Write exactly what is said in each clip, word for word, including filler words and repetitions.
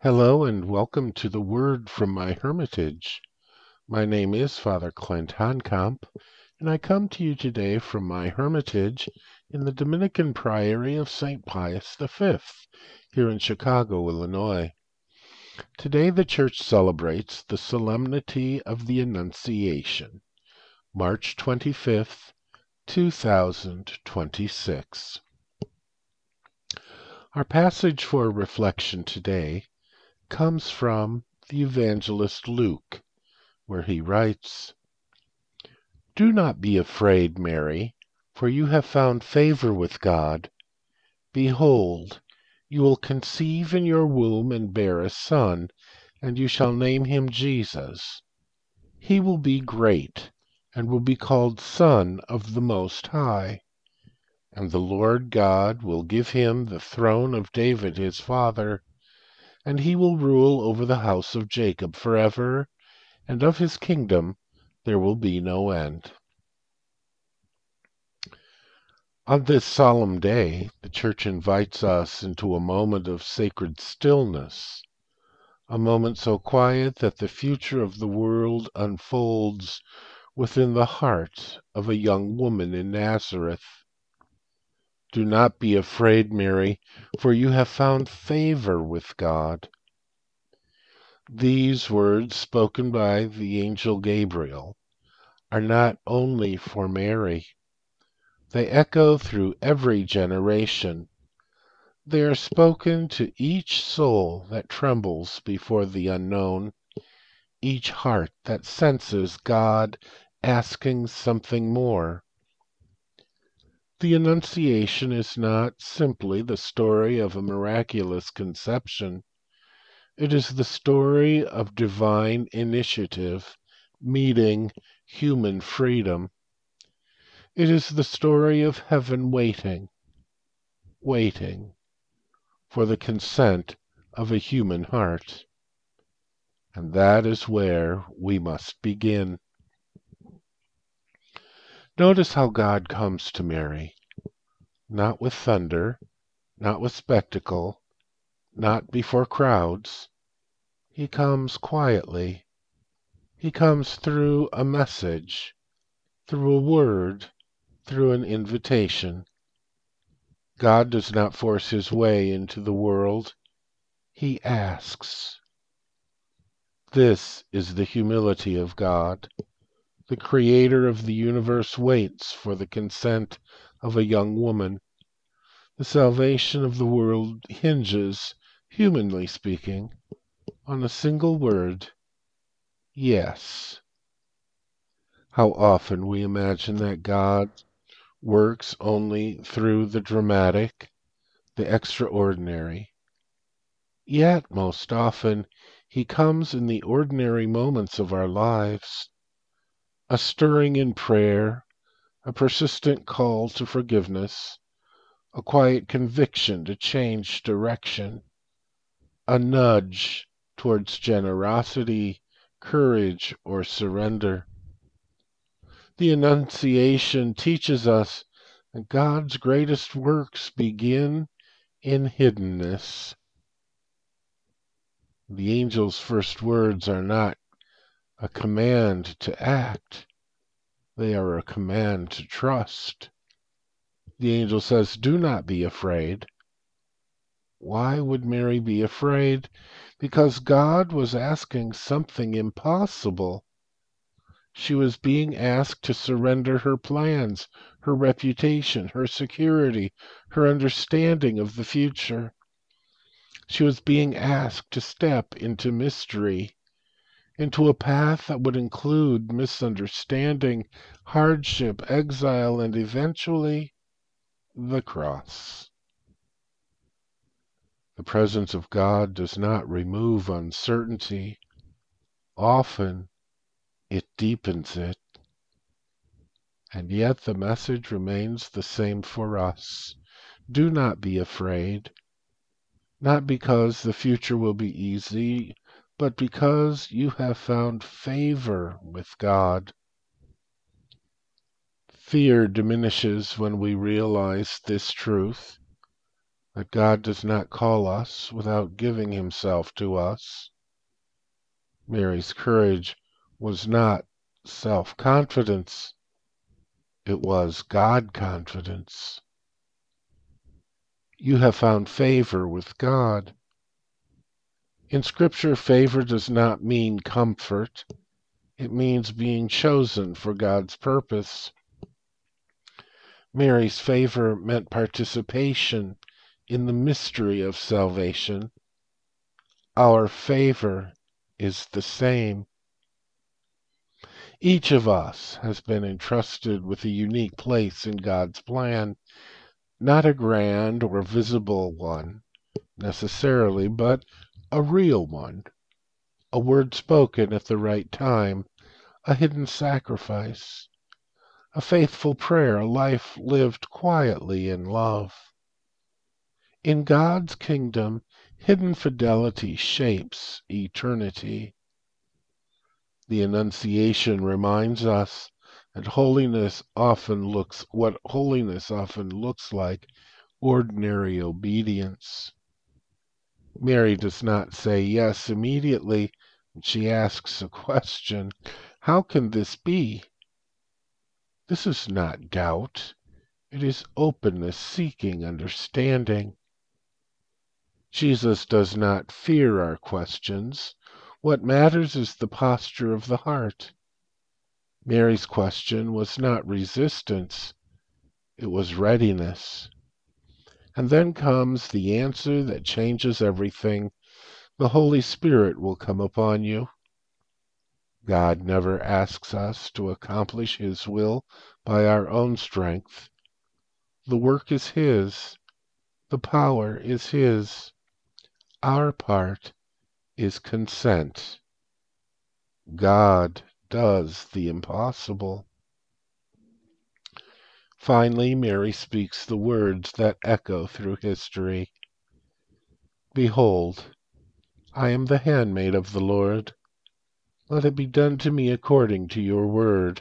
Hello and welcome to the Word from my Hermitage. My name is Father Clint Honkamp, and I come to you today from my Hermitage in the Dominican Priory of Saint Pius the Fifth, here in Chicago, Illinois. Today the Church celebrates the Solemnity of the Annunciation, March twenty-fifth, two thousand twenty-six. Our passage for reflection today comes from the evangelist Luke, where he writes, "Do not be afraid, Mary, for you have found favor with God. Behold, you will conceive in your womb and bear a son, and you shall name him Jesus. He will be great, and will be called Son of the Most High. And the Lord God will give him the throne of David his father, and he will rule over the house of Jacob forever, and of his kingdom there will be no end." On this solemn day, the Church invites us into a moment of sacred stillness, a moment so quiet that the future of the world unfolds within the heart of a young woman in Nazareth. Do not be afraid, Mary, for you have found favor with God. These words, spoken by the angel Gabriel, are not only for Mary. They echo through every generation. They are spoken to each soul that trembles before the unknown, each heart that senses God asking something more. The Annunciation is not simply the story of a miraculous conception. It is the story of divine initiative meeting human freedom. It is the story of heaven waiting, waiting for the consent of a human heart. And that is where we must begin. Notice how God comes to Mary, not with thunder, not with spectacle, not before crowds. He comes quietly. He comes through a message, through a word, through an invitation. God does not force his way into the world. He asks. This is the humility of God. The Creator of the universe waits for the consent of a young woman. The salvation of the world hinges, humanly speaking, on a single word, yes. How often we imagine that God works only through the dramatic, the extraordinary. Yet, most often, he comes in the ordinary moments of our lives. A stirring in prayer, a persistent call to forgiveness, a quiet conviction to change direction, a nudge towards generosity, courage, or surrender. The Annunciation teaches us that God's greatest works begin in hiddenness. The angel's first words are not a command to act. They are a command to trust. The angel says, "Do not be afraid." Why would Mary be afraid? Because God was asking something impossible. She was being asked to surrender her plans, her reputation, her security, her understanding of the future. She was being asked to step into mystery, into a path that would include misunderstanding, hardship, exile, and eventually the cross. The presence of God does not remove uncertainty. Often it deepens it. And yet the message remains the same for us. Do not be afraid. Not because the future will be easy, but because you have found favor with God. Fear diminishes when we realize this truth. that God does not call us without giving himself to us. Mary's courage was not self-confidence, it was God-confidence. You have found favor with God. In Scripture, favor does not mean comfort. It means being chosen for God's purpose. Mary's favor meant participation in the mystery of salvation. Our favor is the same. Each of us has been entrusted with a unique place in God's plan, not a grand or visible one necessarily, but a real one, a word spoken at the right time, a hidden sacrifice, a faithful prayer, a life lived quietly in love. In God's kingdom, hidden fidelity shapes eternity. The Annunciation reminds us that holiness often looks what holiness often looks like ordinary obedience. Mary does not say yes immediately. She asks a question. How can this be? This is not doubt. It is openness seeking understanding. Jesus does not fear our questions. What matters is the posture of the heart. Mary's question was not resistance, it was readiness. And then comes the answer that changes everything. The Holy Spirit will come upon you. God never asks us to accomplish His will by our own strength. The work is His. The power is His. Our part is consent. God does the impossible. Finally, Mary speaks the words that echo through history. Behold, I am the handmaid of the Lord. Let it be done to me according to your word.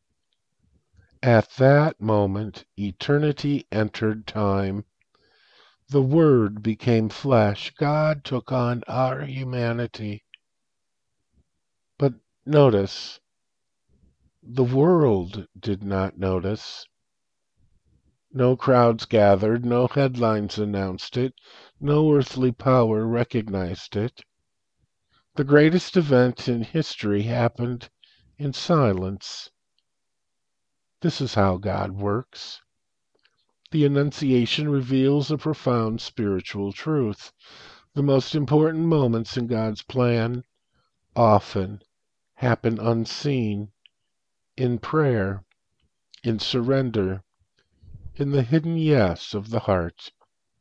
At that moment, eternity entered time. The Word became flesh. God took on our humanity. But notice, the world did not notice. No crowds gathered, no headlines announced it, no earthly power recognized it. The greatest event in history happened in silence. This is how God works. The Annunciation reveals a profound spiritual truth. The most important moments in God's plan often happen unseen, in prayer, in surrender, in the hidden yes of the heart.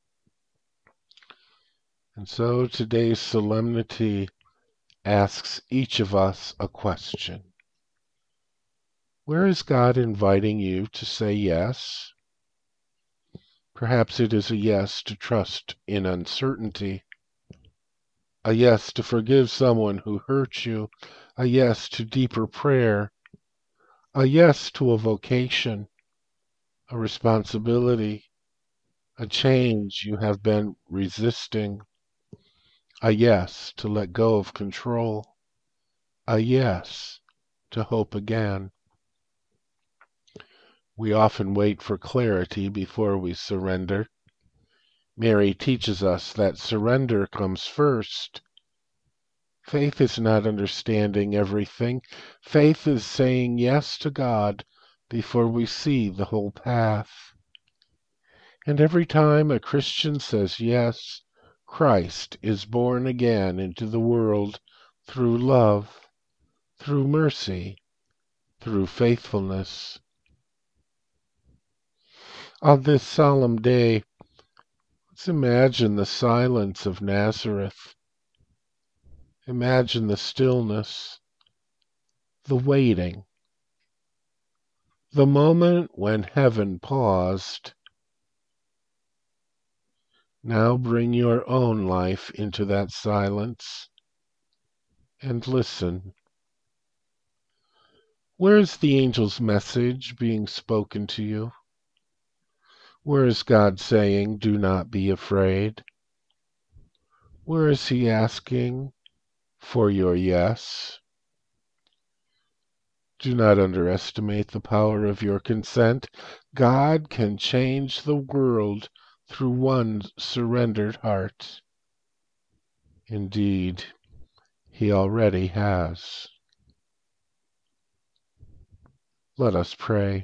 And so today's solemnity asks each of us a question. Where is God inviting you to say yes? Perhaps it is a yes to trust in uncertainty, a yes to forgive someone who hurt you, a yes to deeper prayer, a yes to a vocation, a responsibility, a change you have been resisting, a yes to let go of control, a yes to hope again. We often wait for clarity before we surrender. Mary teaches us that surrender comes first. Faith is not understanding everything. Faith is saying yes to God before we see the whole path. And every time a Christian says yes, Christ is born again into the world through love, through mercy, through faithfulness. On this solemn day, let's imagine the silence of Nazareth. Imagine the stillness, the waiting, the moment when heaven paused. Now bring your own life into that silence and listen. Where is the angel's message being spoken to you? Where is God saying, do not be afraid? Where is he asking for your yes? Do not underestimate the power of your consent. God can change the world through one surrendered heart. Indeed, he already has. Let us pray.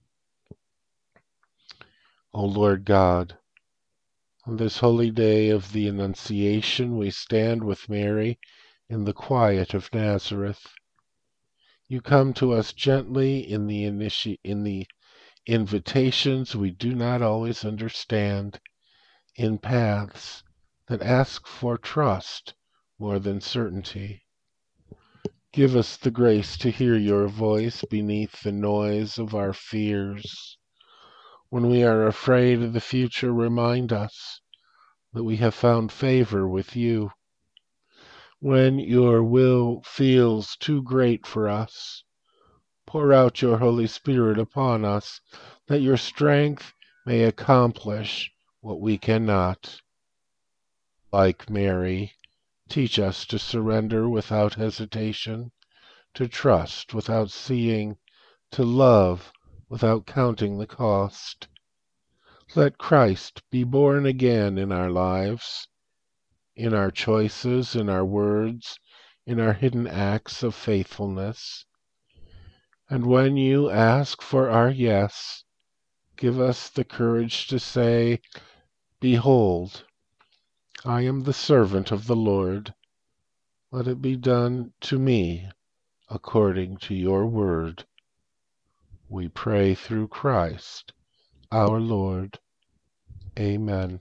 O Lord God, on this holy day of the Annunciation, we stand with Mary in the quiet of Nazareth. You come to us gently in the, initi- in the invitations we do not always understand, in paths that ask for trust more than certainty. Give us the grace to hear your voice beneath the noise of our fears. When we are afraid of the future, remind us that we have found favor with you. When your will feels too great for us, pour out your Holy Spirit upon us, that your strength may accomplish what we cannot. Like Mary, teach us to surrender without hesitation, to trust without seeing, to love without counting the cost. Let Christ be born again in our lives, in our choices, in our words, in our hidden acts of faithfulness. And when you ask for our yes, give us the courage to say, Behold, I am the servant of the Lord. Let it be done to me according to your word. We pray through Christ, our Lord. Amen.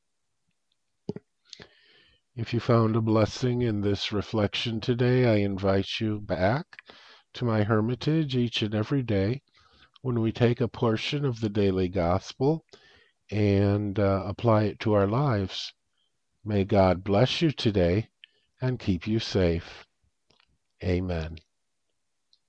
If you found a blessing in this reflection today, I invite you back to my hermitage each and every day when we take a portion of the daily gospel and uh, apply it to our lives. May God bless you today and keep you safe. Amen.